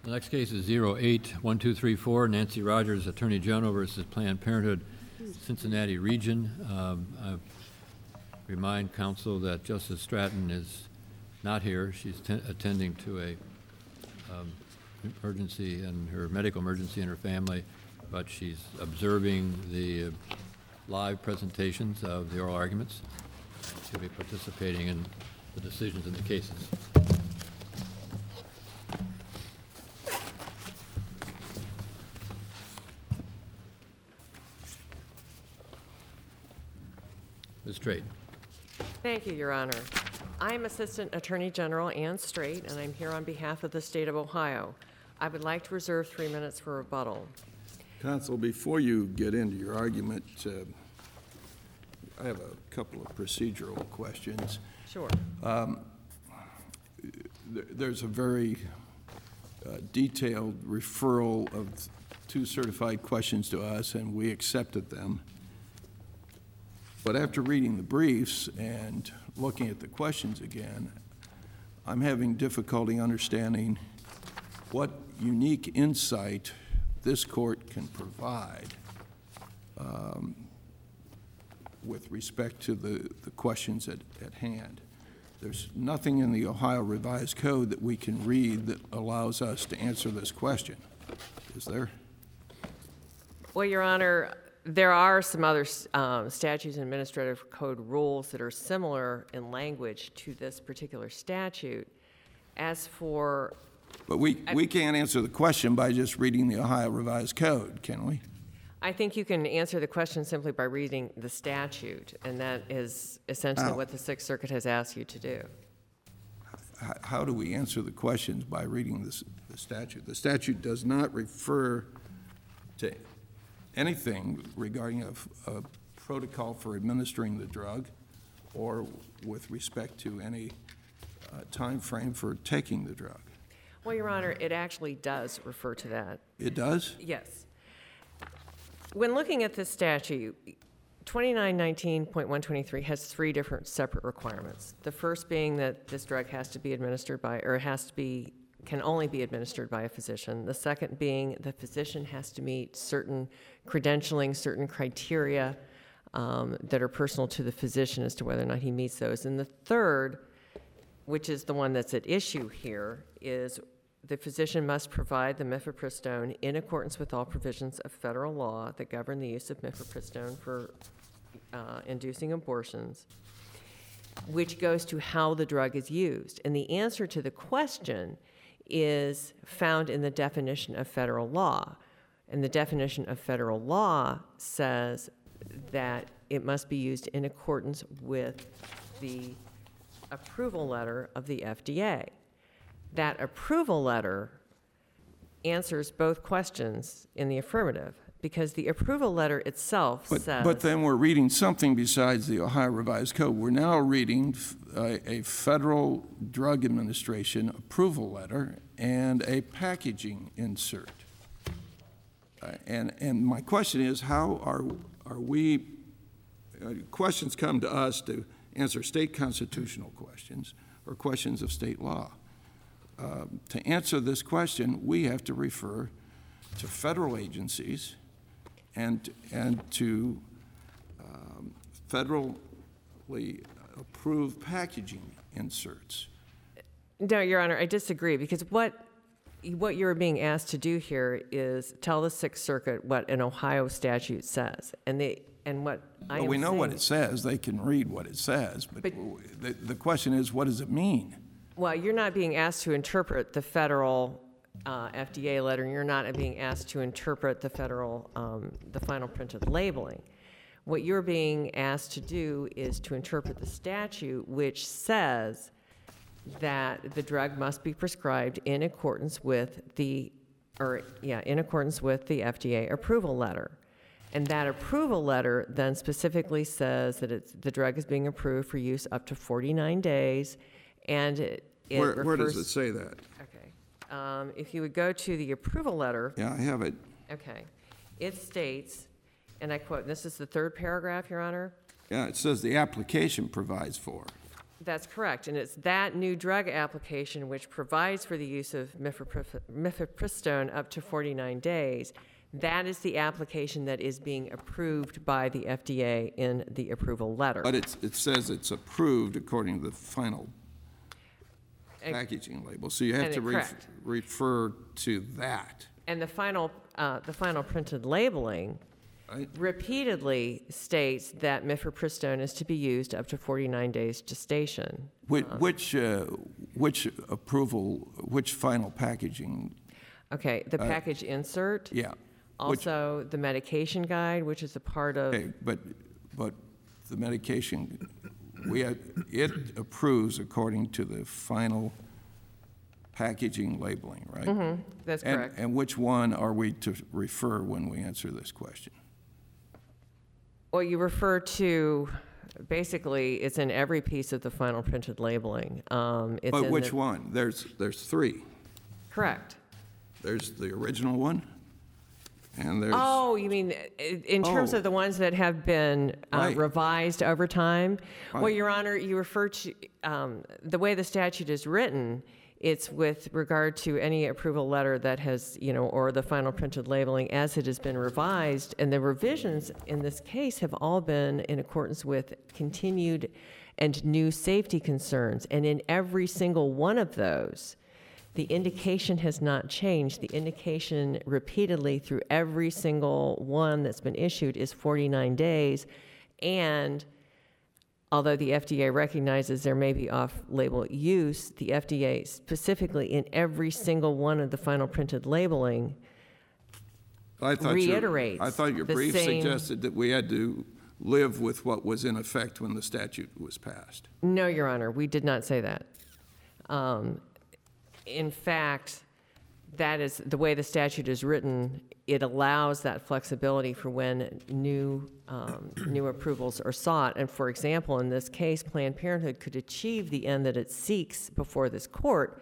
The next case is 081234, Nancy Rogers, Attorney General versus Planned Parenthood, Cincinnati Region. I remind counsel that Justice Stratton is not here. She's attending to a emergency and her medical emergency in her family, but she's observing the live presentations of the oral arguments. She'll be participating in the decisions in the cases. Ms. Strait. Thank you, Your Honor. I am Assistant Attorney General Ann Strait, and I'm here on behalf of the state of Ohio. I would like to reserve 3 minutes for rebuttal. Counsel, before you get into your argument, I have a couple of procedural questions. Sure. There's a very detailed referral of 2 certified questions to us, and we accepted them. But after reading the briefs and looking at the questions again, I'm having difficulty understanding what unique insight this court can provide with respect to the questions at hand. There's nothing in the Ohio Revised Code that we can read that allows us to answer this question. Is there? Well, Your Honor, there are some other statutes and administrative code rules that are similar in language to this particular statute. As for... But we can't answer the question by just reading the Ohio Revised Code, can we? I think you can answer the question simply by reading the statute, and that is essentially what the Sixth Circuit has asked you to do. How do we answer the questions by reading the statute? The statute does not refer to anything regarding a protocol for administering the drug or with respect to any time frame for taking the drug. Well, Your Honor, it actually does refer to that. It does? Yes. When looking at this statute, 2919.123 has 3 different separate requirements. The first being that this drug has to be administered by, or can only be administered by a physician. The second being the physician has to meet certain credentialing, certain criteria that are personal to the physician as to whether or not he meets those. And the third, which is the one that's at issue here, is the physician must provide the mifepristone in accordance with all provisions of federal law that govern the use of mifepristone for inducing abortions, which goes to how the drug is used. And the answer to the question is found in the definition of federal law. And the definition of federal law says that it must be used in accordance with the approval letter of the FDA. That approval letter answers both questions in the affirmative, because the approval letter itself says... But then we're reading something besides the Ohio Revised Code. We're now reading a Federal Drug Administration approval letter and a packaging insert. And my question is, how are we... questions come to us to answer state constitutional questions or questions of state law. To answer this question, we have to refer to federal agencies and to federally approved packaging inserts. No, Your Honor, I disagree, because what you're being asked to do here is tell the Sixth Circuit what an Ohio statute says, Well, we know what it says. They can read what it says, but the question is, what does it mean? Well, you're not being asked to interpret the federal FDA letter, and you're not being asked to interpret the federal, the final printed labeling. What you're being asked to do is to interpret the statute, which says that the drug must be prescribed in accordance with the FDA approval letter. And that approval letter then specifically says that the drug is being approved for use up to 49 days, and where does it say that? Okay. If you would go to the approval letter. Yeah, I have it. Okay. It states, and I quote, this is the 3rd paragraph, Your Honor. Yeah, it says the application provides for. That's correct, and it's that new drug application which provides for the use of mifepristone up to 49 days. That is the application that is being approved by the FDA in the approval letter. But it says it's approved according to the final packaging label, so you have to refer to that. And the final printed labeling Right. repeatedly states that mifepristone is to be used up to 49 days gestation. Which approval, which final packaging? Okay, the package insert. Yeah. Also, the medication guide, which is a part of. Okay, but the medication, it approves according to the final packaging labeling, right? Mm-hmm, that's correct. And which one are we to refer when we answer this question? Well, you refer to, basically, it's in every piece of the final printed labeling. It's But in which one? There's three. Correct. There's the original one, and there's... Oh, you mean in terms of the ones that have been Right. revised over time? Well, Right. Your Honor, you refer to, the way the statute is written, it's with regard to any approval letter that has, or the final printed labeling as it has been revised. And the revisions in this case have all been in accordance with continued and new safety concerns. And in every single one of those, the indication has not changed. The indication repeatedly through every single one that's been issued is 49 days. And although the FDA recognizes there may be off-label use, the FDA specifically in every single one of the final printed labeling reiterates I thought your the brief same- suggested that we had to live with what was in effect when the statute was passed. No, Your Honor, we did not say that. In fact, that is the way the statute is written. It allows that flexibility for when new approvals are sought. And for example, in this case, Planned Parenthood could achieve the end that it seeks before this court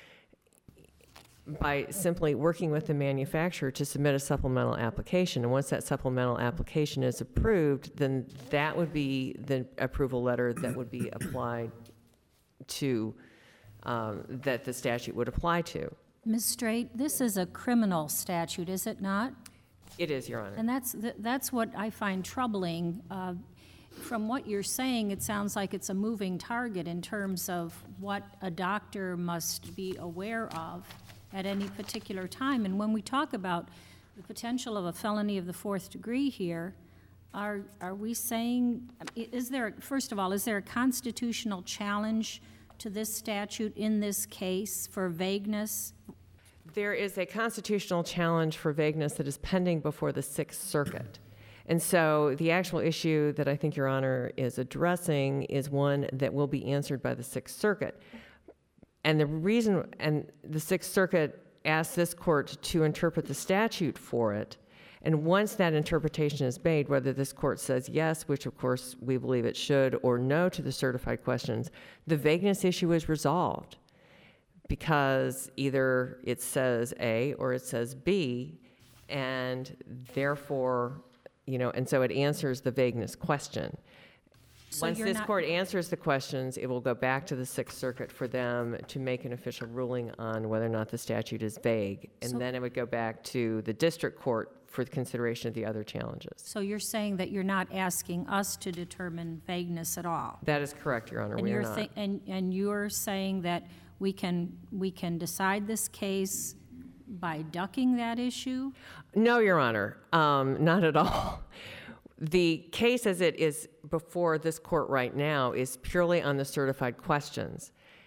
by simply working with the manufacturer to submit a supplemental application. And once that supplemental application is approved, then that would be the approval letter that would be applied to, that the statute would apply to. Ms. Straight, this is a criminal statute, is it not? It is, Your Honor. And that's what I find troubling. From what you're saying, it sounds like it's a moving target in terms of what a doctor must be aware of at any particular time. And when we talk about the potential of a felony of the fourth degree here, are we saying, first of all, is there a constitutional challenge to this statute in this case for vagueness? There is a constitutional challenge for vagueness that is pending before the Sixth Circuit. And so the actual issue that I think Your Honor is addressing is one that will be answered by the Sixth Circuit. And the Sixth Circuit asked this court to interpret the statute for it. And once that interpretation is made, whether this court says yes, which of course we believe it should, or no to the certified questions, the vagueness issue is resolved because either it says A or it says B, and therefore, and so it answers the vagueness question. So Once you're this not- court answers the questions, it will go back to the Sixth Circuit for them to make an official ruling on whether or not the statute is vague. And So- then it would go back to the district court for the consideration of the other challenges. So you're saying that you're not asking us to determine vagueness at all? That is correct, Your Honor. And We are you're not. and you're saying that we can decide this case by ducking that issue? No, Your Honor, not at all. The case as it is before this court right now is purely on the certified questions.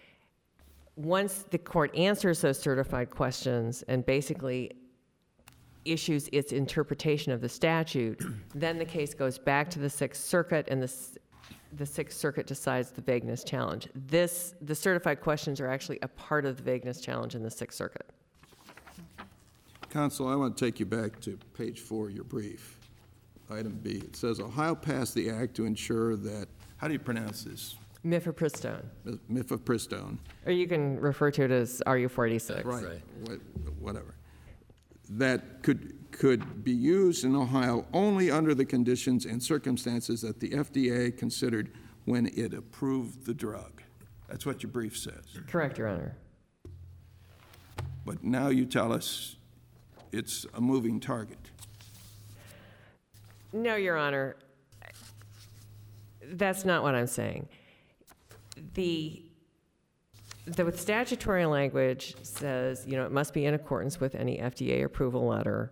Once the court answers those certified questions and basically issues its interpretation of the statute, then the case goes back to the Sixth Circuit, and the Sixth Circuit decides the vagueness challenge. The certified questions are actually a part of the vagueness challenge in the Sixth Circuit. Counsel, I want to take you back to page 4 of your brief, item B. It says, Ohio passed the act to ensure that, how do you pronounce this? Mifepristone, Mifepristone. or you can refer to it as RU-486. Right. Whatever. That could be used in Ohio only under the conditions and circumstances that the FDA considered when it approved the drug. That's what your brief says. Correct, Your Honor. But now you tell us it's a moving target. No, Your Honor. That's not what I'm saying. The statutory language says, it must be in accordance with any FDA approval letter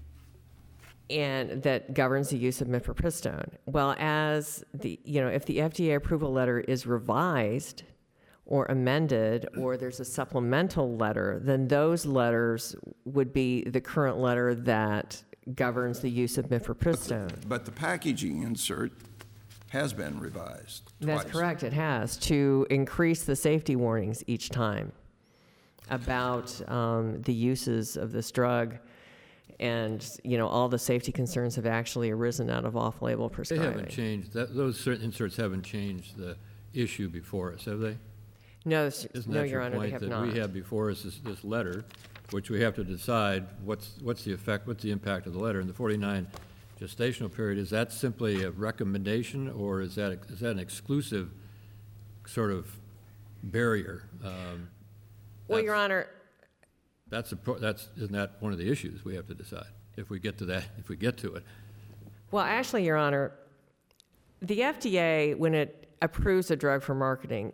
and that governs the use of mifepristone. Well, if the FDA approval letter is revised or amended, or there's a supplemental letter, then those letters would be the current letter that governs the use of mifepristone. But the packaging insert has been revised twice. That's correct, it has, to increase the safety warnings each time about the uses of this drug. And, all the safety concerns have actually arisen out of off-label They prescribing. haven't changed, those certain inserts haven't changed the issue before us, have they? No, Isn't no, that Your your Honor, they point, have that not. we have before us this letter, which we have to decide what's the effect, what's the impact of the letter? And the 49 gestational period, is that simply a recommendation, or is that an exclusive sort of barrier? Well, Your Honor, Isn't that one of the issues we have to decide, if we get to it? well, actually, Your Honor, the FDA, when it approves a drug for marketing,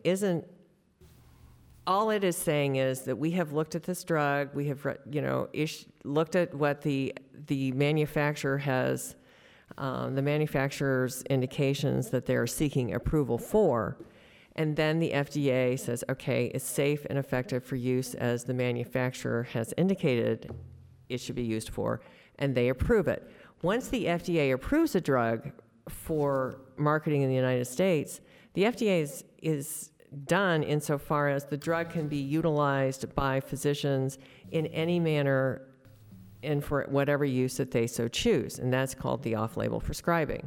all it is saying is that we have looked at this drug, we have, looked at what the manufacturer has, the manufacturer's indications that they're seeking approval for, and then the FDA says, okay, it's safe and effective for use as the manufacturer has indicated it should be used for, and they approve it. Once the FDA approves a drug for marketing in the United States, the FDA is done insofar as the drug can be utilized by physicians in any manner and for whatever use that they so choose, and that's called the off-label prescribing.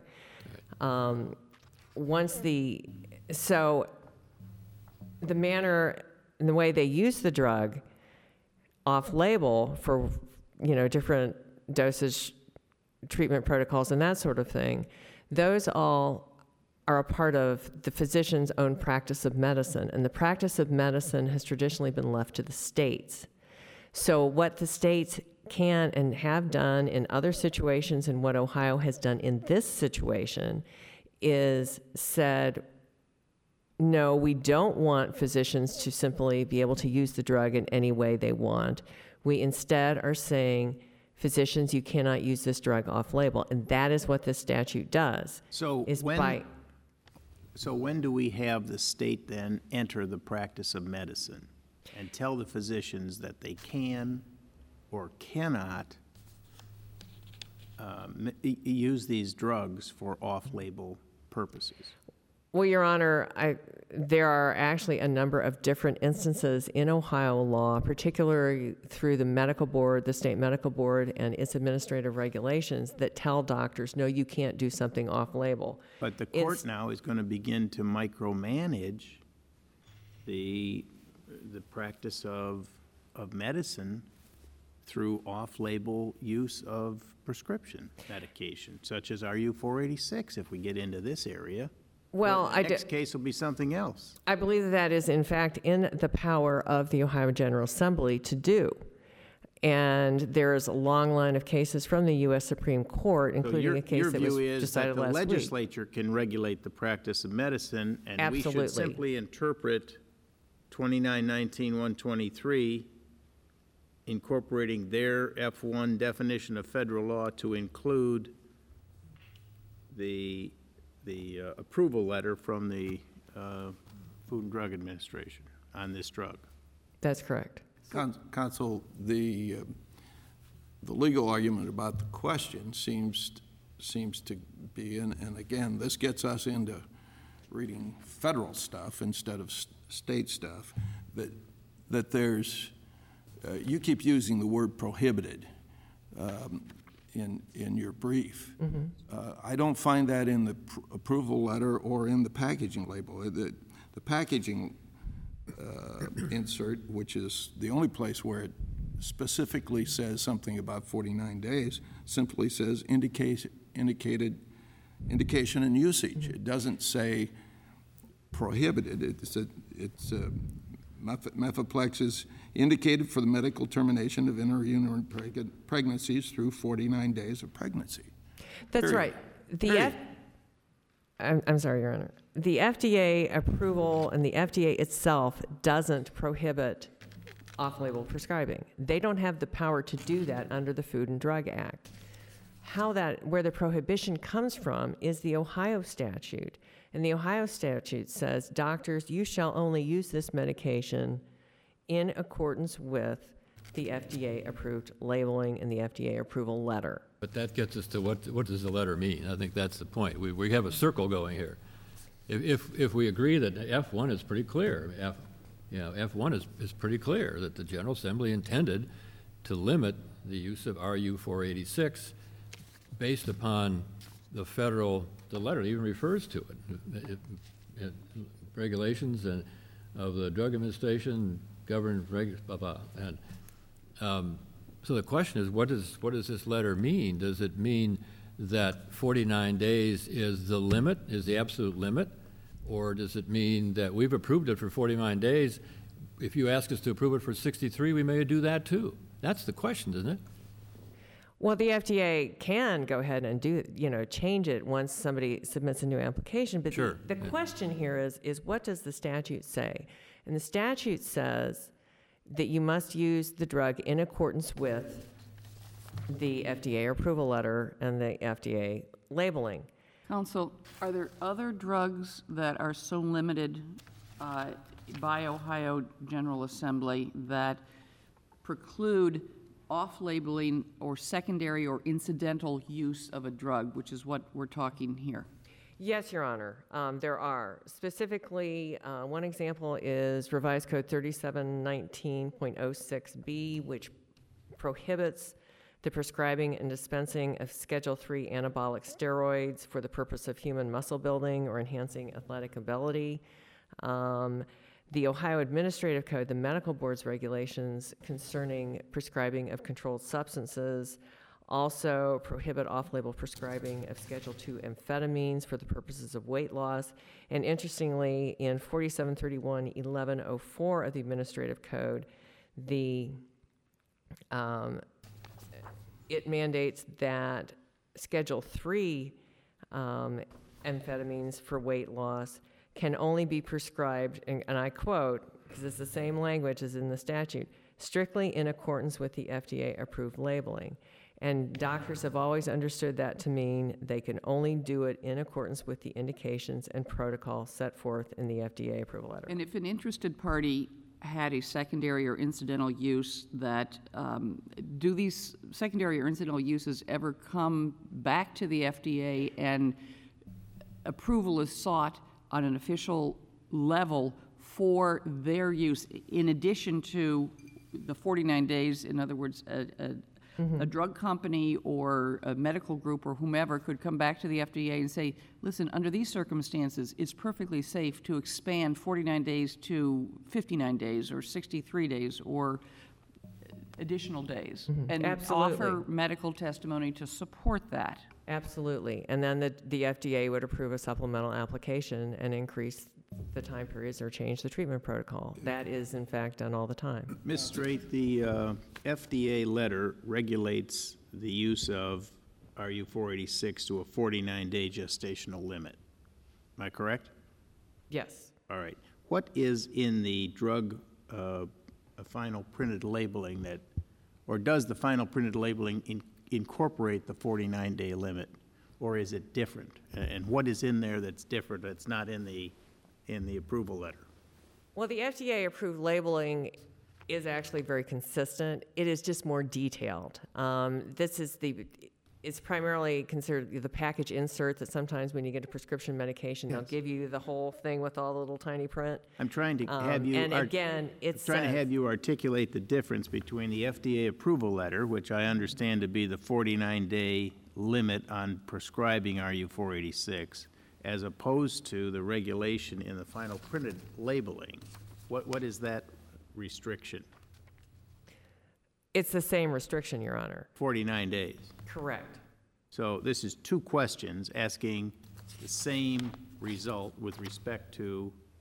So the manner and the way they use the drug off-label for, different dosage treatment protocols and that sort of thing, those all are a part of the physician's own practice of medicine, and the practice of medicine has traditionally been left to the states. So what the states can and have done in other situations and what Ohio has done in this situation is said, no, we don't want physicians to simply be able to use the drug in any way they want. We instead are saying, physicians, you cannot use this drug off-label, and that is what this statute does. So when do we have the state then enter the practice of medicine and tell the physicians that they can or cannot use these drugs for off-label purposes? Well, Your Honor, there are actually a number of different instances in Ohio law, particularly through the medical board, the state medical board, and its administrative regulations that tell doctors, no, you can't do something off-label. But the court now is going to begin to micromanage the practice of medicine through off-label use of prescription medication, such as RU-486, if we get into this area. Well, the next case will be something else. I believe that is, in fact, in the power of the Ohio General Assembly to do. And there is a long line of cases from the U.S. Supreme Court, including a case that was decided last week. Your view is that the legislature can regulate the practice of medicine, and Absolutely. we should simply interpret 2919-123, incorporating their F1 definition of federal law to include the approval letter from the Food and Drug Administration on this drug. That's correct. Counsel, the legal argument about the question seems to be, and again, this gets us into reading federal stuff instead of state stuff, that there's, you keep using the word prohibited in your brief. Mm-hmm. I don't find that in the approval letter or in the packaging label. The packaging insert, which is the only place where it specifically says something about 49 days, simply says indication and usage. It doesn't say prohibited. Methoplex is indicated for the medical termination of interuterine pregnancies through 49 days of pregnancy. That's Period. right. Period. I'm sorry, Your Honor. The FDA approval and the FDA itself doesn't prohibit off-label prescribing. They don't have the power to do that under the Food and Drug Act. Where the prohibition comes from is the Ohio statute. And the Ohio statute says, doctors, you shall only use this medication in accordance with the FDA-approved labeling and the FDA approval letter. But that gets us to what does the letter mean? I think that's the point. We have a circle going here. If we agree that F1 is pretty clear, F1 is pretty clear that the General Assembly intended to limit the use of RU 486 based upon the letter even refers to it. Regulations of the Drug Administration govern blah blah. And so the question is, what does this letter mean? Does it mean that 49 days is the limit, is the absolute limit, or does it mean that we've approved it for 49 days? If you ask us to approve it for 63, we may do that too. That's the question, isn't it? Well, the FDA can go ahead and change it once somebody submits a new application. But sure. the question here is what does the statute say? And the statute says that you must use the drug in accordance with the FDA approval letter and the FDA labeling. Counsel, are there other drugs that are so limited by Ohio General Assembly that preclude off-labeling or secondary or incidental use of a drug, which is what we're talking here? Yes, Your Honor, there are. Specifically, one example is Revised Code 3719.06B, which prohibits the prescribing and dispensing of Schedule III anabolic steroids for the purpose of human muscle building or enhancing athletic ability. The Ohio Administrative Code, the Medical Board's regulations concerning prescribing of controlled substances, also prohibit off-label prescribing of Schedule II amphetamines for the purposes of weight loss. And interestingly, in 4731.1104 of the Administrative Code, it mandates that Schedule III amphetamines for weight loss can only be prescribed, and I quote, because it's the same language as in the statute, strictly in accordance with the FDA-approved labeling. And doctors have always understood that to mean they can only do it in accordance with the indications and protocol set forth in the FDA approval letter. And if an interested party had a secondary or incidental use that, do these secondary or incidental uses ever come back to the FDA and approval is sought on an official level for their use in addition to the 49 days? In other words, a drug company or a medical group or whomever could come back to the FDA and say, listen, under these circumstances, it's perfectly safe to expand 49 days to 59 days or 63 days or additional days, and Absolutely. offer medical testimony to support that. Absolutely. And then the FDA would approve a supplemental application and increase the time periods or change the treatment protocol. That is, in fact, done all the time. Ms. Straight, the FDA letter regulates the use of RU 486 to a 49-day gestational limit. Am I correct? Yes. All right. What is in the drug final printed labeling that, or does the final printed labeling incorporate the 49-day limit, or is it different? And what is in there that's different that's not in the approval letter? Well, the FDA-approved labeling is actually very consistent. It is just more detailed. It's primarily considered the package insert that sometimes when you get a prescription medication, they'll give you the whole thing with all the little tiny print. I'm trying to have you and again, it's trying to have you articulate the difference between the FDA approval letter, which I understand to be the 49-day limit on prescribing RU 486, as opposed to the regulation in the final printed labeling. What is that restriction? It's the same restriction, Your Honor. 49 days. Correct. So this is two questions asking the same result with respect to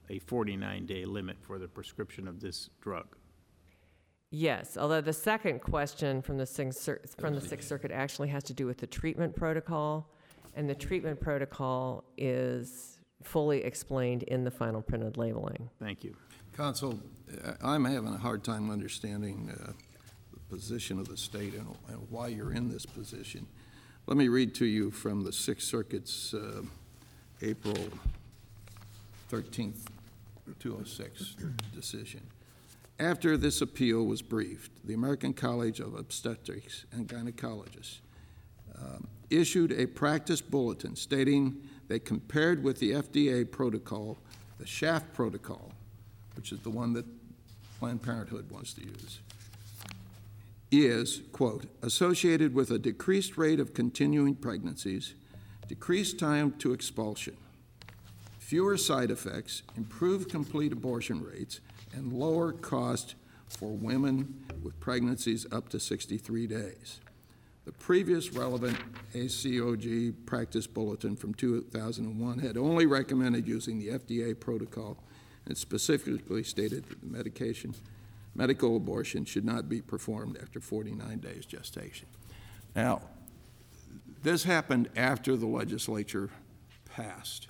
a 49-day limit for the prescription of this drug. Yes, although the second question from the Sixth Circuit actually has to do with the treatment protocol, and the treatment protocol is fully explained in the final printed labeling. Thank you. Counsel, I'm having a hard time understanding the position of the state and why you're in this position. Let me read to you from the Sixth Circuit's April 13th, 2006 decision. After this appeal was briefed, the American College of Obstetrics and Gynecologists issued a practice bulletin stating they compared with the FDA protocol, the SHAFT protocol, which is the one that Planned Parenthood wants to use, is, quote, associated with a decreased rate of continuing pregnancies, decreased time to expulsion, fewer side effects, improved complete abortion rates, and lower cost for women with pregnancies up to 63 days. The previous relevant ACOG practice bulletin from 2001 had only recommended using the FDA protocol and specifically stated that the medical abortion should not be performed after 49 days gestation. Now, this happened after the legislature passed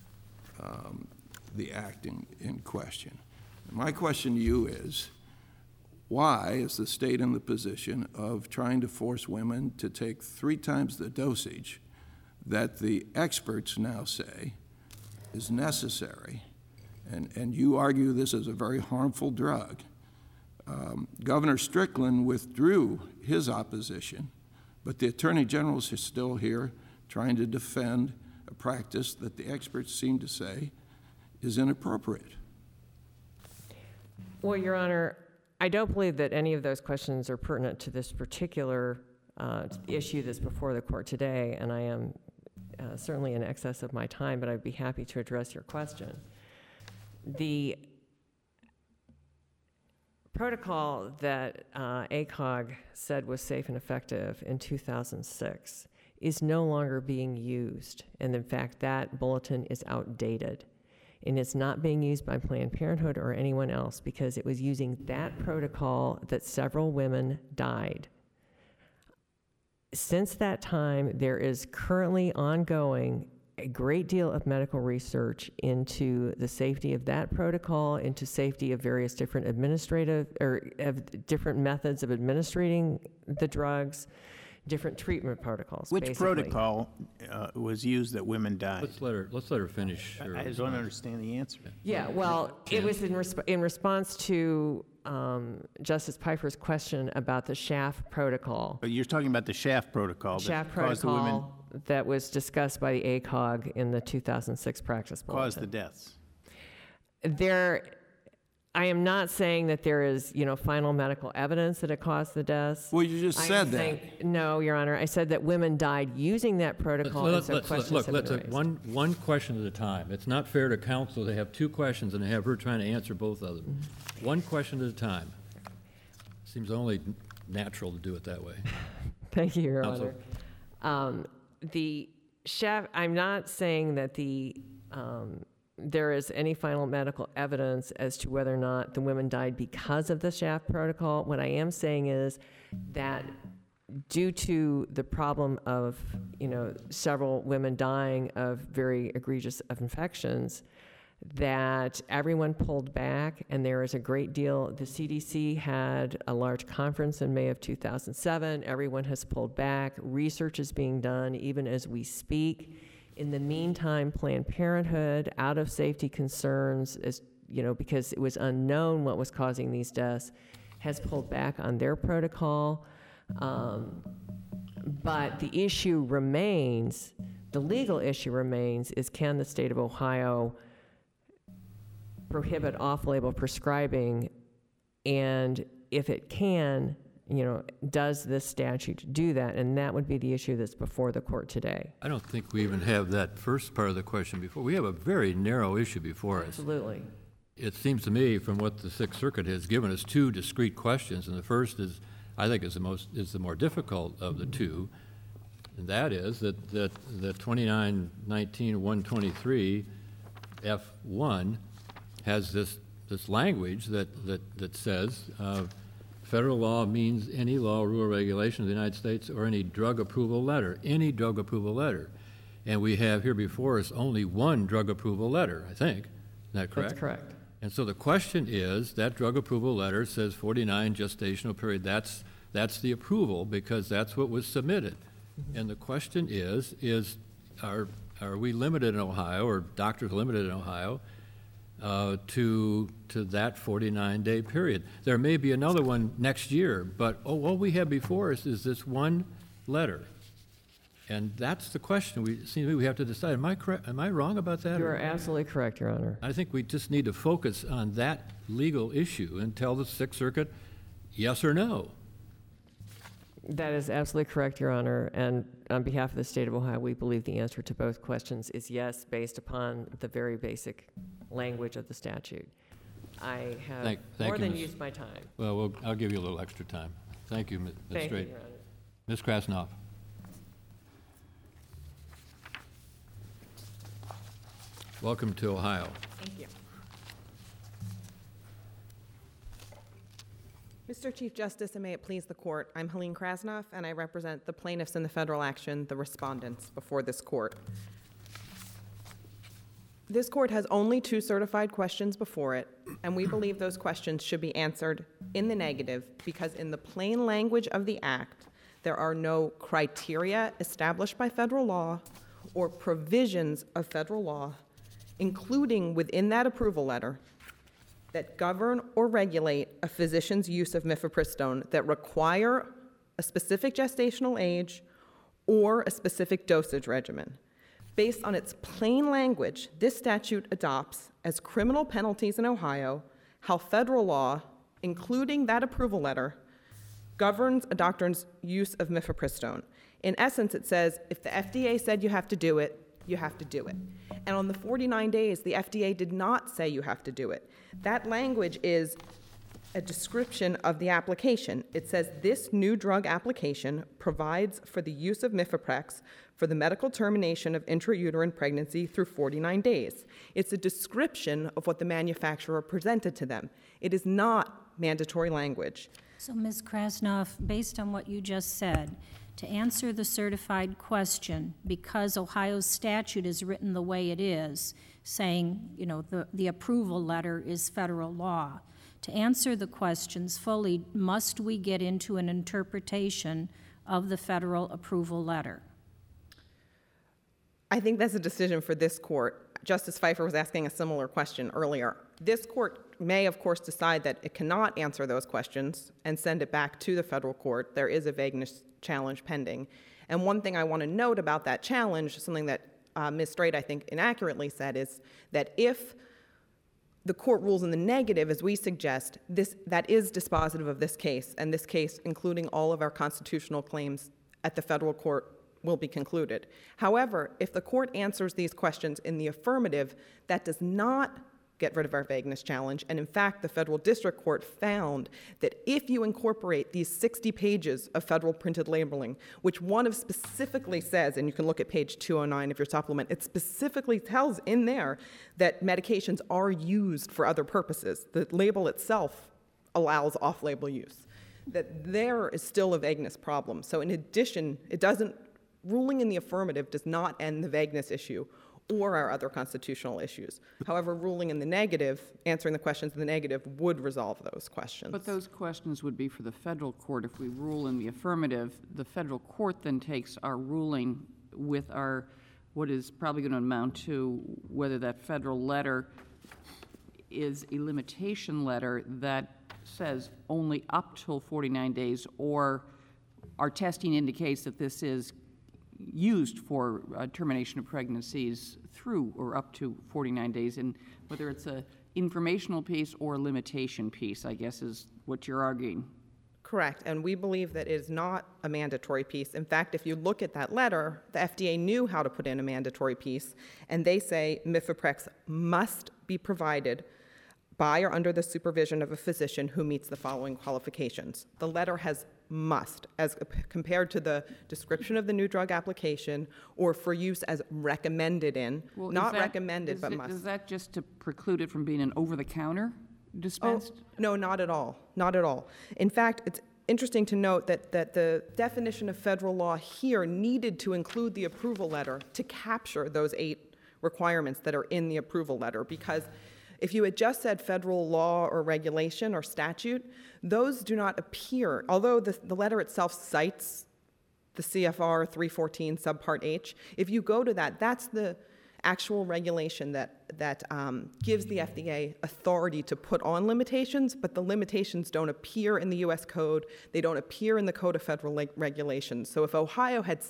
the act in question. My question to you is, why is the state in the position of trying to force women to take 3 times the dosage that the experts now say is necessary? And you argue this is a very harmful drug. Governor Strickland withdrew his opposition, but the Attorney General is still here trying to defend a practice that the experts seem to say is inappropriate. Well, Your Honor, I don't believe that any of those questions are pertinent to this particular issue that's before the court today, and I am certainly in excess of my time, but I'd be happy to address your question. The protocol that ACOG said was safe and effective in 2006 is no longer being used, and in fact, that bulletin is outdated. And it's not being used by Planned Parenthood or anyone else because it was using that protocol that several women died. Since that time, there is currently ongoing a great deal of medical research into the safety of that protocol, into safety of various different administrative or of different methods of administrating the drugs, different treatment protocols. Which basically. protocol was used that women died? Let's let her finish. I don't understand the answer. Yeah, well, it was in response to Justice Pfeiffer's question about the SHAFT protocol. But you're talking about the SHAFT protocol. SHAFT that caused the women, protocol that was discussed by the ACOG in the 2006 practice bulletin. caused the deaths. I am not saying that there is, final medical evidence that it caused the deaths. Well, you just said that. No, Your Honor. I said that women died using that protocol, and so questions have been raised. One question at a time. It's not fair to counsel to have 2 questions and have her trying to answer both of them. One question at a time. Seems only natural to do it that way. Thank you, Your Counsel. Honor. The SHAFT, I'm not saying that there is any final medical evidence as to whether or not the women died because of the SHAFT protocol. What I am saying is that due to the problem of, several women dying of very egregious of infections, that everyone pulled back, and there is a great deal. The CDC had a large conference in May of 2007. Everyone has pulled back. Research is being done even as we speak. In the meantime, Planned Parenthood, out of safety concerns, because it was unknown what was causing these deaths, has pulled back on their protocol. But the issue remains, the legal issue remains, is can the state of Ohio prohibit off-label prescribing? And if it can, does this statute do that? And that would be the issue that's before the court today. I don't think we even have that first part of the question before. We have a very narrow issue before us. Absolutely. It seems to me, from what the Sixth Circuit has given us, 2 discrete questions, and the first is, I think, is the more difficult of the 2, and that is that 2919-123 F1 has this language that says federal law means any law, rule, or regulation of the United States or any drug approval letter, any drug approval letter. And we have here before us only one drug approval letter, I think. Is that correct? That's correct. And so the question is, that drug approval letter says 49 gestational period. That's the approval because that's what was submitted. And the question is are we limited in Ohio, or doctors limited in Ohio, to that 49-day period? There may be another one next year, but all we have before us is this one letter. And that's the question we have to decide. Am I wrong about that? You are absolutely correct, Your Honor. I think we just need to focus on that legal issue and tell the Sixth Circuit yes or no. That is absolutely correct, Your Honor. And on behalf of the state of Ohio, we believe the answer to both questions is yes, based upon the very basic language of the statute. I have Thank more you, than Ms. used my time. Well, I'll give you a little extra time. Thank you, Ms. Thank you, Straight. Your Honor. Ms. Krasnoff. Welcome to Ohio. Thank you. Mr. Chief Justice, and may it please the court, I'm Helene Krasnoff, and I represent the plaintiffs in the federal action, the respondents, before this court. This court has only 2 certified questions before it, and we believe those questions should be answered in the negative because in the plain language of the Act, there are no criteria established by federal law or provisions of federal law, including within that approval letter, that govern or regulate a physician's use of mifepristone that require a specific gestational age or a specific dosage regimen. Based on its plain language, this statute adopts as criminal penalties in Ohio how federal law, including that approval letter, governs a doctor's use of mifepristone. In essence, it says if the FDA said you have to do it, you have to do it. And on the 49 days, the FDA did not say you have to do it. That language is a description of the application. It says this new drug application provides for the use of Mifeprex for the medical termination of intrauterine pregnancy through 49 days. It's a description of what the manufacturer presented to them. It is not mandatory language. So, Ms. Krasnoff, based on what you just said, to answer the certified question, because Ohio's statute is written the way it is, saying, the approval letter is federal law, to answer the questions fully, must we get into an interpretation of the federal approval letter? I think that's a decision for this court. Justice Pfeiffer was asking a similar question earlier. This court may, of course, decide that it cannot answer those questions and send it back to the federal court. There is a vagueness challenge pending. And one thing I want to note about that challenge, something that Ms. Straight, I think, inaccurately said, is that if the court rules in the negative, as we suggest, that is dispositive of this case, and this case, including all of our constitutional claims at the federal court, will be concluded. However, if the court answers these questions in the affirmative, that does not get rid of our vagueness challenge. And in fact, the federal district court found that if you incorporate these 60 pages of federal printed labeling, which one of specifically says, and you can look at page 209 of your supplement, it specifically tells in there that medications are used for other purposes. The label itself allows off-label use. That there is still a vagueness problem. So in addition, ruling in the affirmative does not end the vagueness issue or our other constitutional issues. However, ruling in the negative, answering the questions in the negative, would resolve those questions. But those questions would be for the federal court. If we rule in the affirmative, the federal court then takes our ruling with what is probably going to amount to whether that federal letter is a limitation letter that says only up till 49 days, or our testing indicates that this is used for termination of pregnancies through or up to 49 days, and whether it's a informational piece or a limitation piece, I guess, is what you're arguing. Correct, and we believe that it is not a mandatory piece. In fact, if you look at that letter, the FDA knew how to put in a mandatory piece, and they say Mifeprex must be provided by or under the supervision of a physician who meets the following qualifications. The letter has must, as compared to the description of the new drug application or for use as recommended in, Well, not is that- recommended, but must. Is that just to preclude it from being an over-the-counter dispensed? No, not at all. Not at all. In fact, it's interesting to note that the definition of federal law here needed to include the approval letter to capture those 8 requirements that are in the approval letter, because if you had just said federal law or regulation or statute, those do not appear. Although the letter itself cites the CFR 314 subpart H, if you go to that, that's the actual regulation that gives the FDA authority to put on limitations, but the limitations don't appear in the U.S. Code. They don't appear in the Code of Federal Regulations. So if Ohio had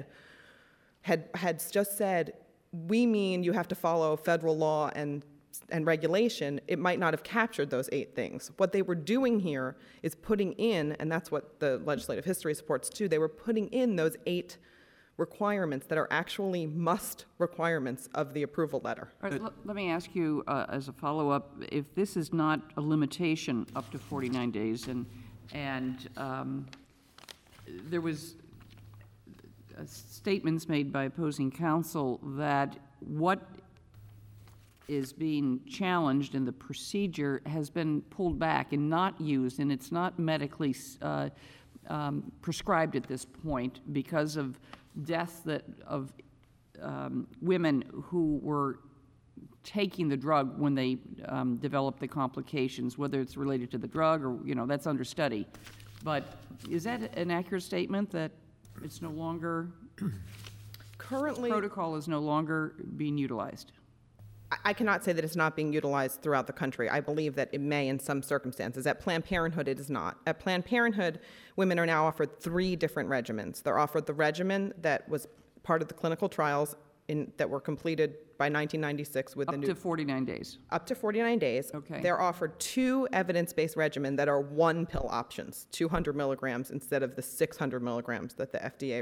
just said, we mean you have to follow federal law and regulation, it might not have captured those 8 things. What they were doing here is putting in, and that's what the legislative history supports too, they were putting in those 8 requirements that are actually must requirements of the approval letter. All right, let me ask you as a follow-up, if this is not a limitation up to 49 days, and there was statements made by opposing counsel that what is being challenged in the procedure has been pulled back and not used, and it's not medically prescribed at this point because of deaths of women who were taking the drug when they developed the complications, whether it's related to the drug or, that's under study. But is that an accurate statement that it's no longer, Currently, protocol is no longer being utilized? I cannot say that it's not being utilized throughout the country. I believe that it may in some circumstances. At Planned Parenthood, it is not. At Planned Parenthood, women are now offered 3 different regimens. They're offered the regimen that was part of the clinical trials that were completed by 1996 with the new... Up to 49 days. Up to 49 days. Okay. They're offered 2 evidence-based regimens that are 1-pill options, 200 milligrams instead of the 600 milligrams that the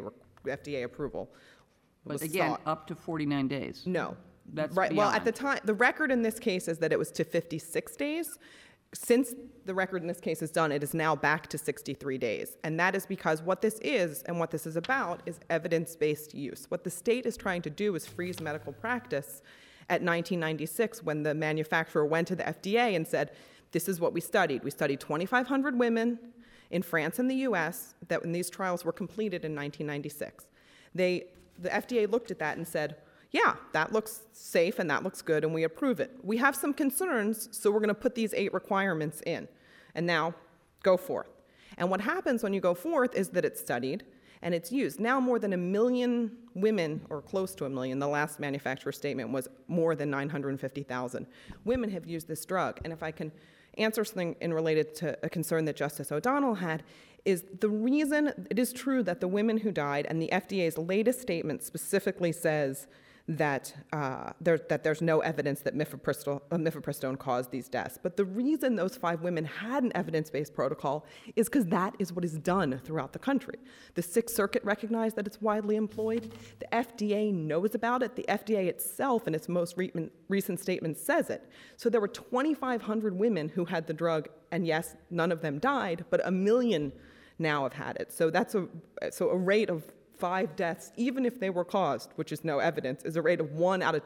FDA approval was But again, sought. up to 49 days. No. That's right. Well, at beyond. the time, the record in this case is that it was to 56 days. Since the record in this case is done, it is now back to 63 days. And that is because what this is and what this is about is evidence-based use. What the state is trying to do is freeze medical practice at 1996 when the manufacturer went to the FDA and said, this is what we studied. We studied 2,500 women in France and the US that when these trials were completed in 1996. The FDA looked at that and said, yeah, that looks safe and that looks good and we approve it. We have some concerns, so we're going to put these 8 requirements in. And now, go forth. And what happens when you go forth is that it's studied and it's used. Now more than 1 million women, or close to 1 million, the last manufacturer statement was more than 950,000. Women have used this drug. And if I can answer something in related to a concern that Justice O'Donnell had, is the reason it is true that the women who died, and the FDA's latest statement specifically says that there's no evidence that mifepristone caused these deaths. But the reason those 5 women had an evidence-based protocol is because that is what is done throughout the country. The Sixth Circuit recognized that it's widely employed. The FDA knows about it. The FDA itself, in its most recent statement, says it. So there were 2,500 women who had the drug, and yes, none of them died, but 1 million now have had it. So that's a rate of 5 deaths, even if they were caused, which is no evidence, is a rate of 1 out of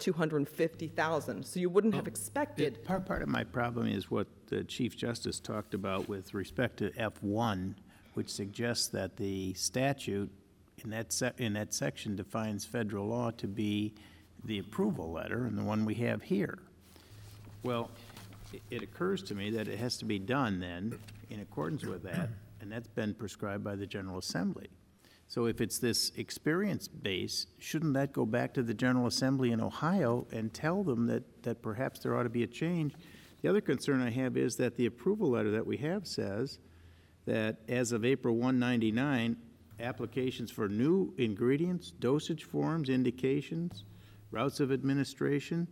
250,000. So you wouldn't have expected. Part of my problem is what the Chief Justice talked about with respect to F1, which suggests that the statute in that section defines federal law to be the approval letter and the one we have here. Well, it occurs to me that it has to be done then in accordance with that, and that's been prescribed by the General Assembly. So if it's this experience base, shouldn't that go back to the General Assembly in Ohio and tell them that perhaps there ought to be a change? The other concern I have is that the approval letter that we have says that as of April 199, applications for new ingredients, dosage forms, indications, routes of administration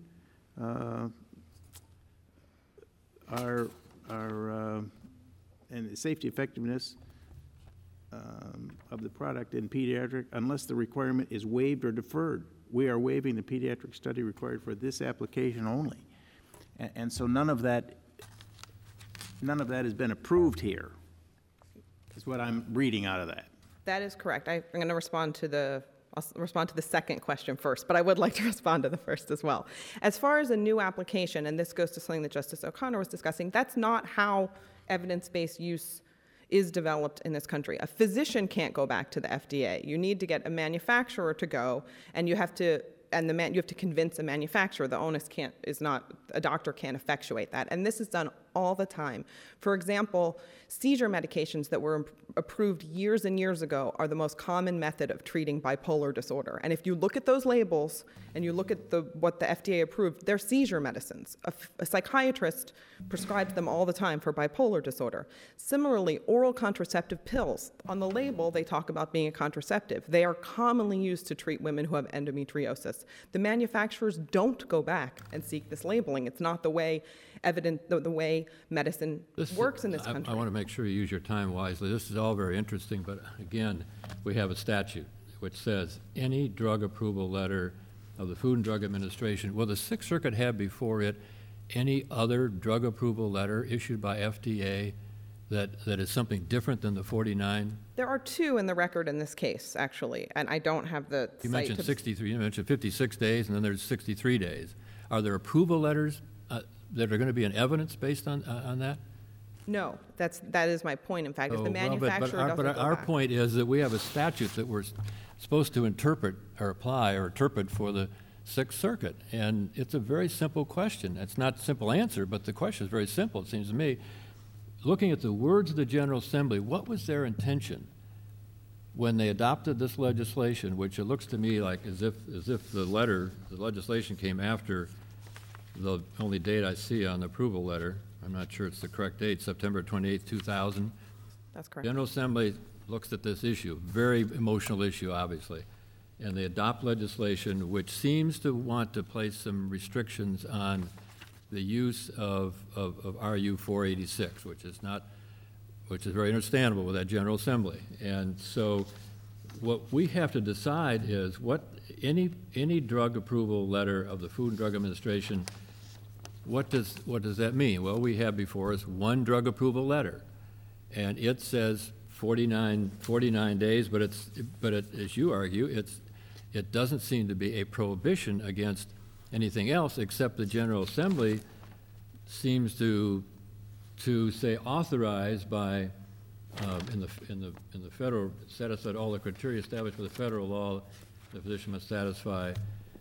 and safety effectiveness of the product in pediatric, unless the requirement is waived or deferred. We are waiving the pediatric study required for this application only. And so none of that has been approved here. is what I'm reading out of that. That is correct. I'm going to respond to the second question first, but I would like to respond to the first as well. As far as a new application, and this goes to something that Justice O'Connor was discussing, that's not how evidence-based use is developed in this country. A physician can't go back to the FDA. You need to get a manufacturer to go, and you have to convince a manufacturer. The onus a doctor can't effectuate that. And this is done all the time. For example, seizure medications that were approved years and years ago are the most common method of treating bipolar disorder. And if you look at those labels and you look at what the FDA approved, they're seizure medicines. A psychiatrist prescribes them all the time for bipolar disorder. Similarly, oral contraceptive pills, on the label they talk about being a contraceptive. They are commonly used to treat women who have endometriosis. The manufacturers don't go back and seek this labeling. It's not the way the way medicine works in this country. I want to make sure you use your time wisely. This is all very interesting, but again, we have a statute which says any drug approval letter of the Food and Drug Administration, will the Sixth Circuit have before it any other drug approval letter issued by FDA that is something different than the 49? There are two in the record in this case, actually, and I don't have the You site mentioned to 63, you mentioned 56 days, and then there's 63 days. Are there approval letters that are going to be an evidence based on that? No, that is my point, in fact, is the manufacturer doesn't go But our back. point is that we have a statute that we're supposed to interpret or apply or interpret for the Sixth Circuit, and it's a very simple question. It's not a simple answer, but the question is very simple, it seems to me. Looking at the words of the General Assembly, what was their intention when they adopted this legislation, which it looks to me like as if the legislation came after the only date I see on the approval letter. I'm not sure it's the correct date, September 28, 2000. That's correct. General Assembly looks at this issue, very emotional issue, obviously, and they adopt legislation which seems to want to place some restrictions on the use of RU 486, which is very understandable with that General Assembly. And so what we have to decide is what any drug approval letter of the Food and Drug Administration, what does that mean? Well, we have before us one drug approval letter, and it says 49 days, but as you argue, it doesn't seem to be a prohibition against anything else, except the General Assembly seems to say authorized by in the federal, set aside all the criteria established for the federal law, the physician must satisfy.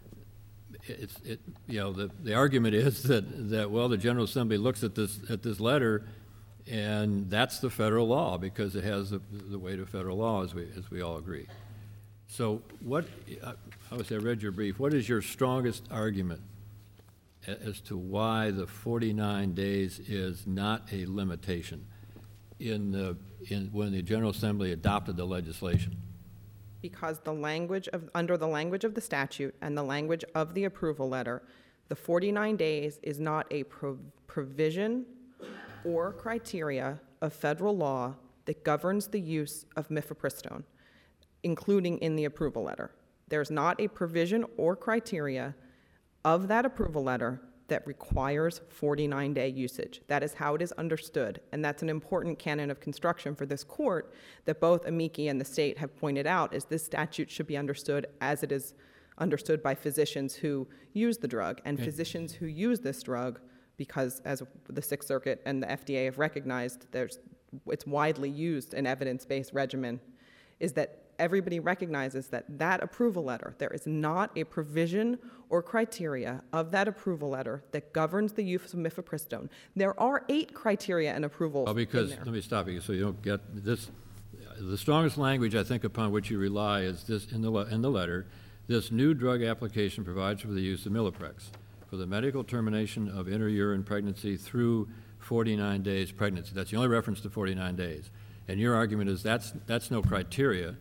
The argument is that well, the General Assembly looks at this letter, and that's the federal law because it has the weight of federal law, as we all agree. So obviously I read your brief. What is your strongest argument as to why the 49 days is not a limitation when the General Assembly adopted the legislation? Because under the language of the statute and the language of the approval letter, the 49 days is not a provision or criteria of federal law that governs the use of mifepristone, including in the approval letter. There's not a provision or criteria of that approval letter that requires 49-day usage. That is how it is understood, and that's an important canon of construction for this court that both amici and the state have pointed out, is this statute should be understood as it is understood by physicians who use the drug, and physicians who use this drug, because as the Sixth Circuit and the FDA have recognized, it's widely used in evidence-based regimen, is that everybody recognizes that approval letter, there is not a provision or criteria of that approval letter that governs the use of mifepristone. There are 8 criteria and approvals in there. Let me stop you so you don't get this. The strongest language I think upon which you rely is this in the letter. This new drug application provides for the use of Miliprex for the medical termination of inter-uterine pregnancy through 49 days pregnancy. That's the only reference to 49 days. And your argument is that's no criteria.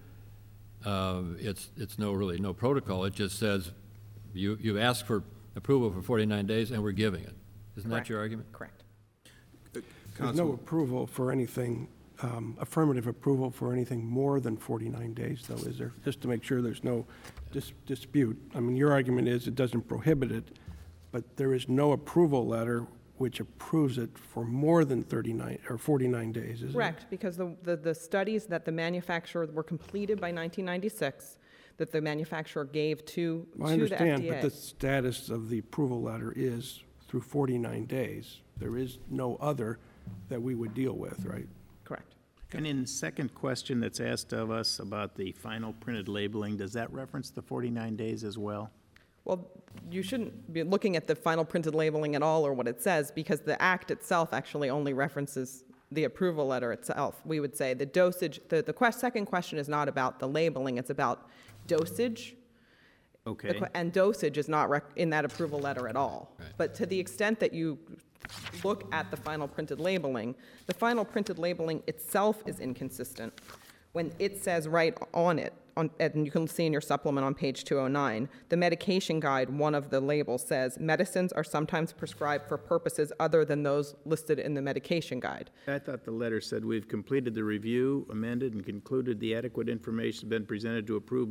It's no protocol. It just says you ask for approval for 49 days and we're giving it. Isn't that your argument? Correct. There's no approval for anything, affirmative approval for anything more than 49 days, though, is there? Just to make sure there's no dispute. I mean, your argument is it doesn't prohibit it, but there is no approval letter which approves it for more than 39 or 49 days, isn't it? Correct, because the studies that the manufacturer were completed by 1996, that the manufacturer gave to the FDA. I understand, but the status of the approval letter is through 49 days. There is no other that we would deal with, right? Correct. And in the second question that's asked of us about the final printed labeling, does that reference the 49 days as well? Well, you shouldn't be looking at the final printed labeling at all or what it says, because the act itself actually only references the approval letter itself. We would say the dosage, second question is not about the labeling, it's about dosage. Okay. And dosage is not in that approval letter at all. Right. But to the extent that you look at the final printed labeling, the final printed labeling itself is inconsistent. When it says right on it, and you can see in your supplement on page 209, the medication guide, one of the labels says, medicines are sometimes prescribed for purposes other than those listed in the medication guide. I thought the letter said we've completed the review, amended, and concluded the adequate information has been presented to approve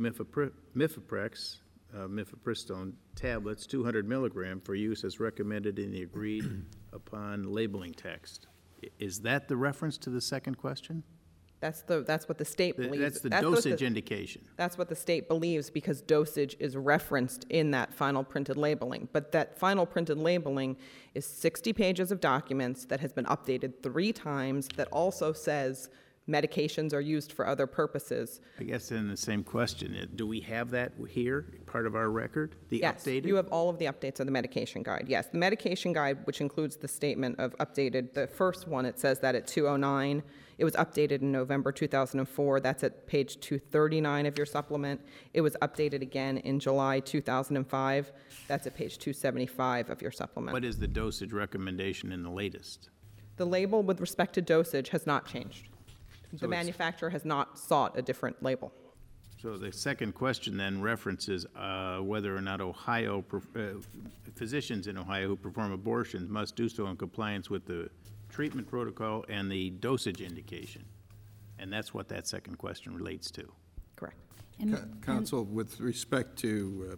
mifepristone tablets, 200 milligram, for use as recommended in the agreed upon labeling text. Is that the reference to the second question? That's what the state believes. That's the That's what dosage indication. That's what the state believes, because dosage is referenced in that final printed labeling. But that final printed labeling is 60 pages of documents that has been updated 3 times, that also says medications are used for other purposes. I guess in the same question, do we have that here, part of our record, the Yes, updated? you have all of the updates of the medication guide. Yes, the medication guide, which includes the statement of updated, the first one, it says that at 209, it was updated in November 2004. That's at page 239 of your supplement. It was updated again in July 2005. That's at page 275 of your supplement. What is the dosage recommendation in the latest? The label with respect to dosage has not changed. The manufacturer has not sought a different label. So the second question then references whether or not physicians in Ohio who perform abortions must do so in compliance with the treatment protocol and the dosage indication. And that's what that second question relates to. Correct. Counsel, with respect to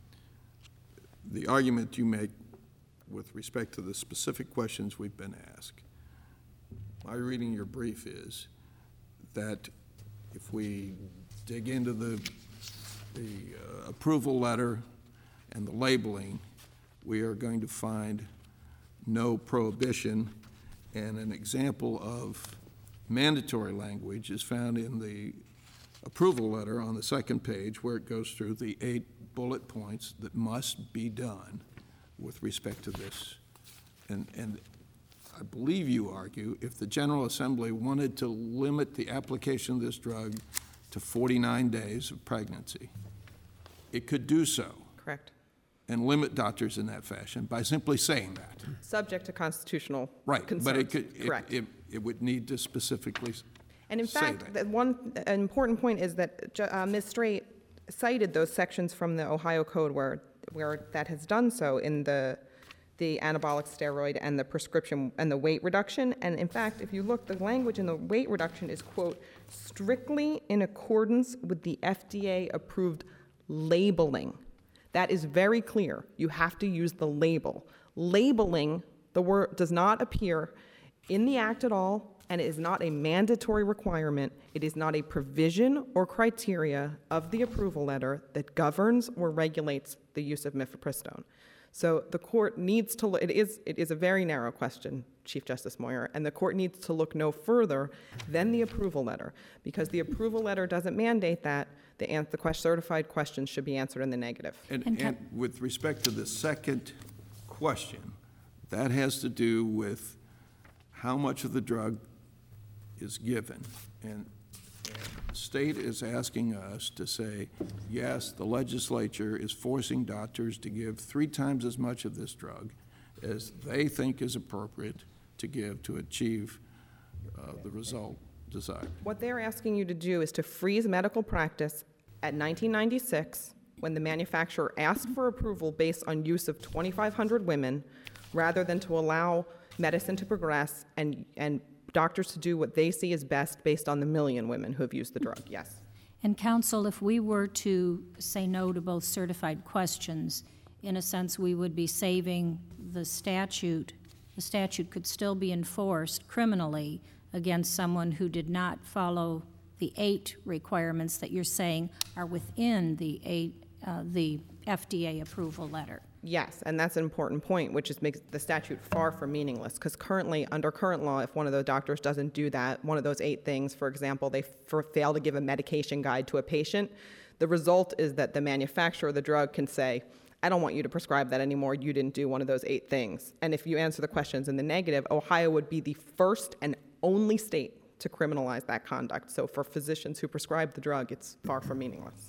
the argument you make with respect to the specific questions we've been asked, my reading your brief is that if we dig into the approval letter and the labeling, we are going to find no prohibition, and an example of mandatory language is found in the approval letter on the second page, where it goes through the 8 bullet points that must be done with respect to this. And I believe you argue, if the General Assembly wanted to limit the application of this drug to 49 days of pregnancy, it could do so Correct. and limit doctors in that fashion by simply saying that. Subject to constitutional Right, concerns. but it could, Correct. it would need to specifically And in say fact, that. an important point is that Ms. Straight cited those sections from the Ohio Code where that has done so in the anabolic steroid and the prescription and the weight reduction. And in fact, if you look, the language in the weight reduction is, quote, strictly in accordance with the FDA-approved labeling. That is very clear. You have to use the label. Labeling, the word does not appear in the act at all, and it is not a mandatory requirement. It is not a provision or criteria of the approval letter that governs or regulates the use of mifepristone. So the court needs to, it is a very narrow question, Chief Justice Moyer, and the court needs to look no further than the approval letter, because the approval letter doesn't mandate that. The certified questions should be answered in the negative. And with respect to the second question, that has to do with how much of the drug is given. And the state is asking us to say, yes, the legislature is forcing doctors to give 3 times as much of this drug as they think is appropriate to give to achieve the result desired. What they're asking you to do is to freeze medical practice at 1996, when the manufacturer asked for approval based on use of 2,500 women, rather than to allow medicine to progress and doctors to do what they see as best based on the 1 million women who have used the drug. Yes. And counsel, if we were to say no to both certified questions, in a sense, we would be saving the statute the statute could still be enforced criminally against someone who did not follow the 8 requirements that you're saying are within the FDA approval letter. Yes, and that's an important point, which is makes the statute far from meaningless, because currently, under current law, if one of those doctors doesn't do that, one of those 8 things, for example, they fail to give a medication guide to a patient, the result is that the manufacturer of the drug can say, I don't want you to prescribe that anymore, you didn't do one of those 8 things. And if you answer the questions in the negative, Ohio would be the first and only state to criminalize that conduct. So for physicians who prescribe the drug, it's far from meaningless.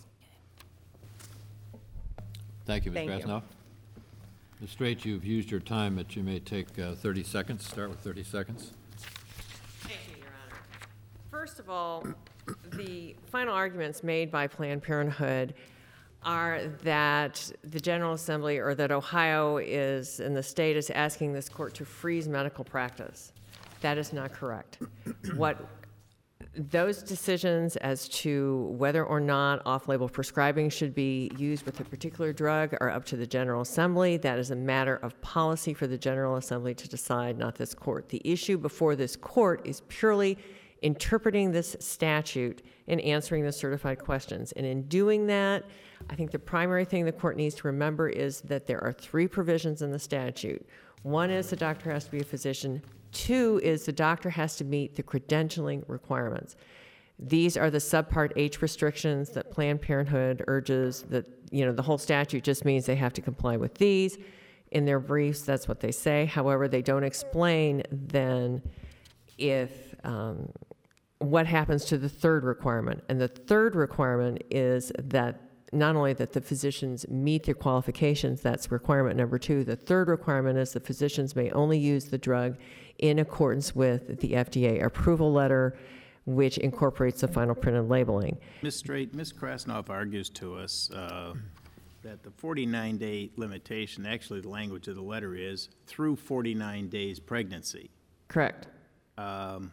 Thank you, Ms. Thank you. Krasnoff. Ms. Straight, you've used your time, but you may take 30 seconds. Start with 30 seconds. Thank you, Your Honor. First of all, the final arguments made by Planned Parenthood are that the General Assembly, or that Ohio is, and the state is asking this court to freeze medical practice. That is not correct. What those decisions as to whether or not off-label prescribing should be used with a particular drug are up to the General Assembly. That is a matter of policy for the General Assembly to decide, not this court. The issue before this court is purely interpreting this statute and answering the certified questions. And in doing that, I think the primary thing the court needs to remember is that there are 3 provisions in the statute. One is the doctor has to be a physician. 2 is the doctor has to meet the credentialing requirements. These are the subpart H restrictions that Planned Parenthood urges that, the whole statute just means they have to comply with these. In their briefs, that's what they say. However, they don't explain then if what happens to the 3rd requirement. And the 3rd requirement is that not only that the physicians meet their qualifications, that's requirement number 2. The 3rd requirement is the physicians may only use the drug in accordance with the FDA approval letter, which incorporates the final printed labeling. Ms. Straight, Ms. Krasnoff argues to us that the 49-day limitation, actually the language of the letter is through 49 days pregnancy. Correct. Her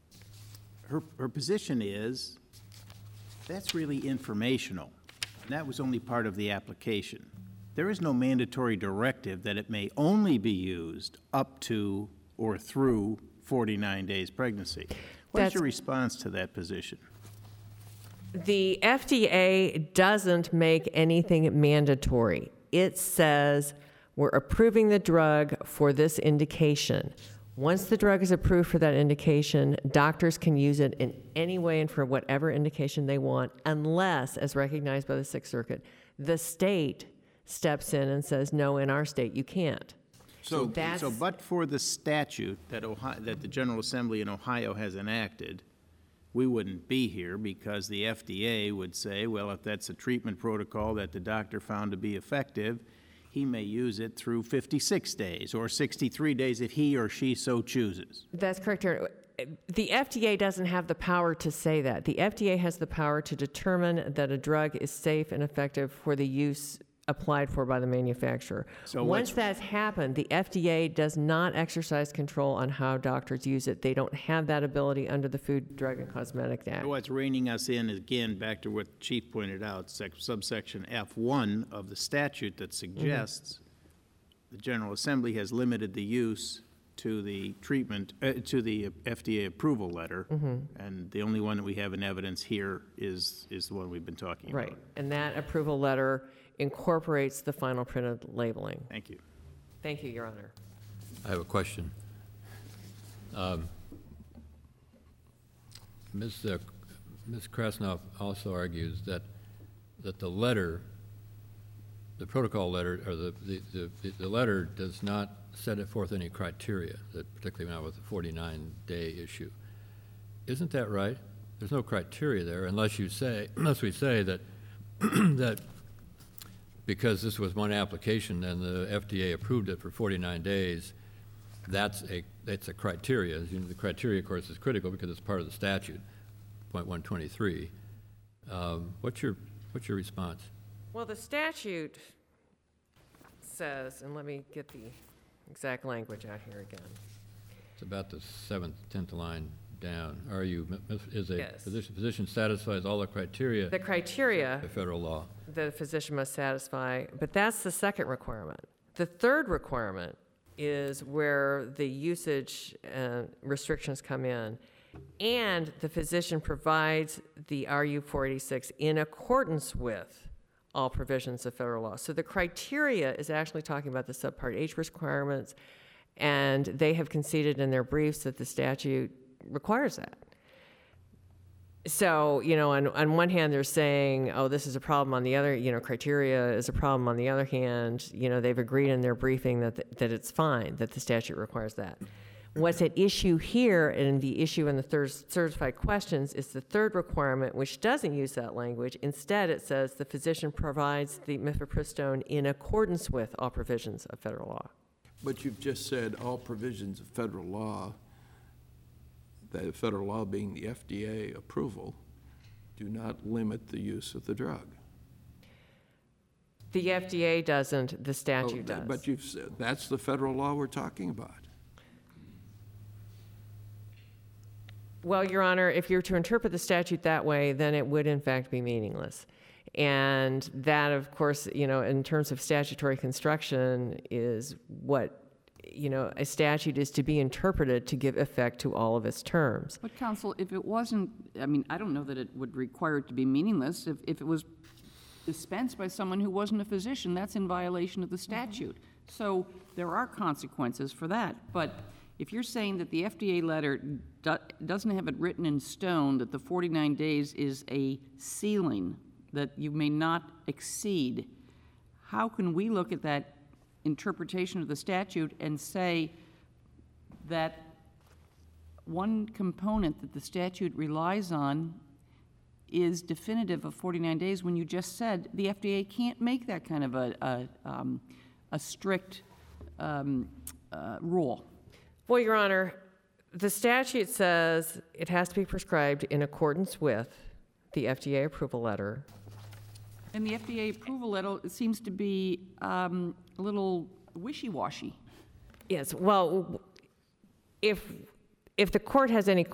position is that's really informational. And that was only part of the application. There is no mandatory directive that it may only be used up to or through 49 days pregnancy. What is your response to that position? The FDA doesn't make anything mandatory. It says we're approving the drug for this indication. Once the drug is approved for that indication, doctors can use it in any way and for whatever indication they want, unless, as recognized by the Sixth Circuit, the state steps in and says, no, in our state, you can't. So but for the statute that the General Assembly in Ohio has enacted, we wouldn't be here because the FDA would say, well, if that's a treatment protocol that the doctor found to be effective, he may use it through 56 days or 63 days if he or she so chooses. That's correct, Your Honor. The FDA doesn't have the power to say that. The FDA has the power to determine that a drug is safe and effective for the use applied for by the manufacturer. So once that's happened, the FDA does not exercise control on how doctors use it. They don't have that ability under the Food, Drug, and Cosmetic Act. What's reining us in is, again, back to what Chief pointed out, subsection F1 of the statute that suggests the General Assembly has limited the use to the treatment, to the FDA approval letter, and the only one that we have in evidence here is the one we've been talking about. Right, and that approval letter incorporates the final printed labeling. Thank you. Thank you, Your Honor. I have a question. Ms. Krasnoff also argues that the letter, the protocol letter, or the letter does not set it forth any criteria, that particularly now with the 49-day issue. Isn't that right? There's no criteria there unless we say that that because this was one application and the FDA approved it for 49 days, that's a criteria. As you know, the criteria, of course, is critical because it's part of the statute, point 123. What's your response? Well, the statute says, and let me get the exact language out here again. It's about the 7th, 10th line down. Is a Yes. physician satisfies all the criteria The criteria of federal law? the physician must satisfy, but that's the second requirement. The third requirement is where the usage restrictions come in. And the physician provides the RU 486 in accordance with all provisions of federal law. So the criteria is actually talking about the Subpart H requirements, and they have conceded in their briefs that the statute requires that. So, on one hand, they're saying, oh, this is a problem. On the other, criteria is a problem. On the other hand, they've agreed in their briefing that it's fine, that the statute requires that. What's at issue here, and the issue in the third certified questions, is the third requirement, which doesn't use that language. Instead, it says the physician provides the mifepristone in accordance with all provisions of federal law. But you've just said all provisions of federal law, the federal law being the FDA approval, do not limit the use of the drug. The FDA doesn't, the statute does. But you've said that's the federal law we're talking about. Well, Your Honor, if you're to interpret the statute that way, then it would in fact be meaningless. And that, of course, in terms of statutory construction is what, a statute is to be interpreted to give effect to all of its terms. But counsel, if it wasn't, I don't know that it would require it to be meaningless. If it was dispensed by someone who wasn't a physician, that's in violation of the statute. So there are consequences for that. But if you're saying that the FDA letter doesn't have it written in stone that the 49 days is a ceiling that you may not exceed, how can we look at that interpretation of the statute and say that one component that the statute relies on is definitive of 49 days when you just said the FDA can't make that kind of a strict rule? Well, Your Honor, the statute says it has to be prescribed in accordance with the FDA approval letter. And the FDA approval letter seems to be a little wishy-washy. Yes, well, if the court has any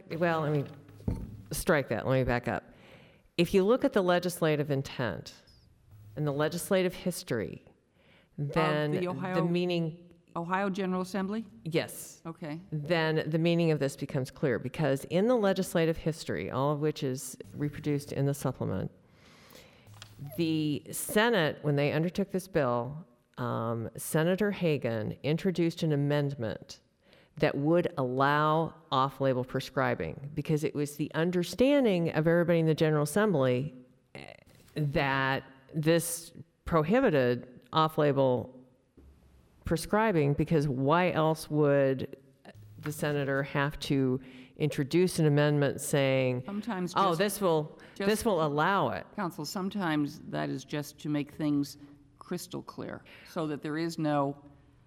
strike that, let me back up. If you look at the legislative intent and the legislative history, then the meaning... Ohio General Assembly? Yes. Okay. Then the meaning of this becomes clear, because in the legislative history, all of which is reproduced in the supplement, the Senate, when they undertook this bill, Senator Hagan introduced an amendment that would allow off-label prescribing, because it was the understanding of everybody in the General Assembly that this prohibited off-label prescribing, because why else would the senator have to introduce an amendment saying, Sometimes oh, just- this will allow it? Counsel, sometimes that is just to make things crystal clear so that there is no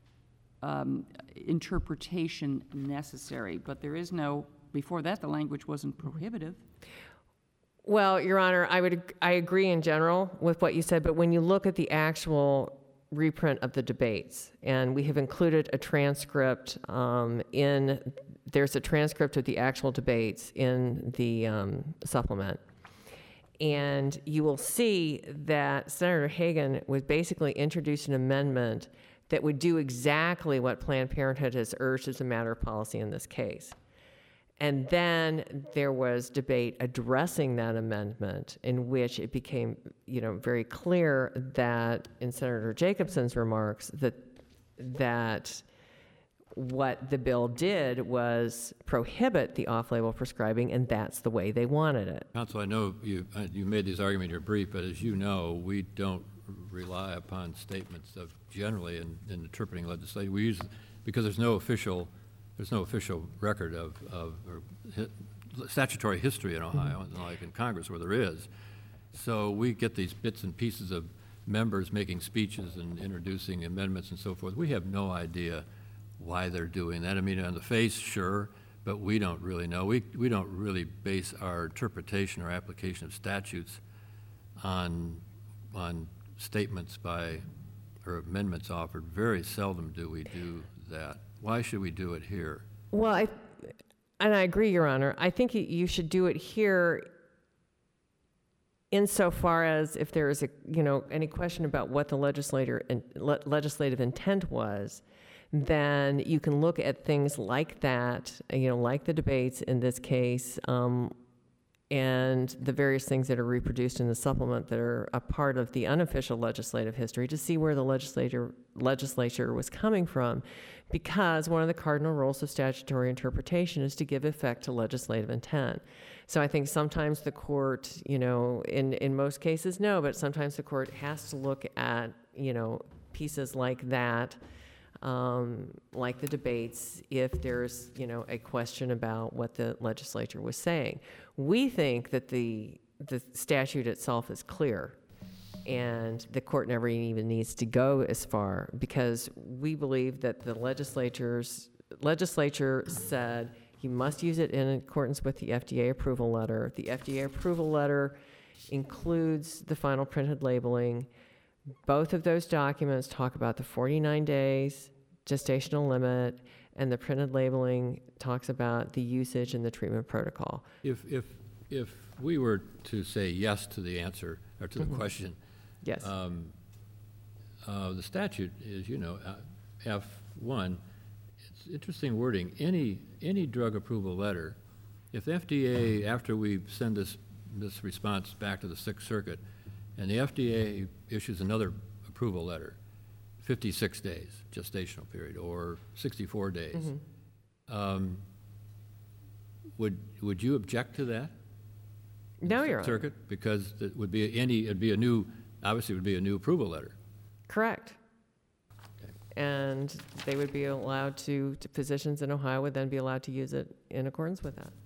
interpretation necessary, but there is no, before that the language wasn't prohibitive. Well, Your Honor, I agree in general with what you said, but when you look at the actual reprint of the debates, and we have included a transcript there's a transcript of the actual debates in the supplement, and you will see that Senator Hagan would basically introduce an amendment that would do exactly what Planned Parenthood has urged as a matter of policy in this case. And then there was debate addressing that amendment, in which it became, very clear that in Senator Jacobson's remarks that what the bill did was prohibit the off-label prescribing, and that's the way they wanted it. Counsel, I know you made this argument in your brief, but as you know, we don't rely upon statements of generally in interpreting legislation. We use, because there's no official record of statutory history in Ohio, like in Congress where there is. So we get these bits and pieces of members making speeches and introducing amendments and so forth. We have no idea why they're doing that. On the face, sure, but we don't really know. We don't really base our interpretation or application of statutes on statements by or amendments offered. Very seldom do we do that. Why should we do it here? Well, I agree, Your Honor. I think you should do it here insofar as if there is any question about what the legislative intent was, then you can look at things like that, like the debates in this case, and the various things that are reproduced in the supplement that are a part of the unofficial legislative history to see where the legislature was coming from, because one of the cardinal rules of statutory interpretation is to give effect to legislative intent. So I think sometimes the court, in most cases, no, but sometimes the court has to look at, pieces like that, like the debates, if there's, a question about what the legislature was saying. We think that the statute itself is clear, and the court never even needs to go as far, because we believe that the legislature said you must use it in accordance with the FDA approval letter. The FDA approval letter includes the final printed labeling. Both of those documents talk about the 49 days gestational limit, and the printed labeling talks about the usage and the treatment protocol. If we were to say yes to the answer, or to the question, Yes. The statute is, F1, it's interesting wording. Any drug approval letter, if the FDA, after we send this response back to the Sixth Circuit, and the FDA issues another approval letter, 56 days gestational period, or 64 days, would you object to that? No, Your Honor. Circuit, because it would be a new approval letter. Correct. And they would be allowed to physicians in Ohio would then be allowed to use it in accordance with that.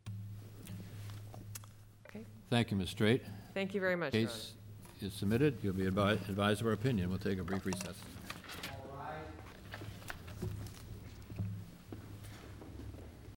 Okay. Thank you, Ms. Straight. Thank you very much, Your Honor. Case is submitted. You'll be advised of our opinion. We'll take a brief recess.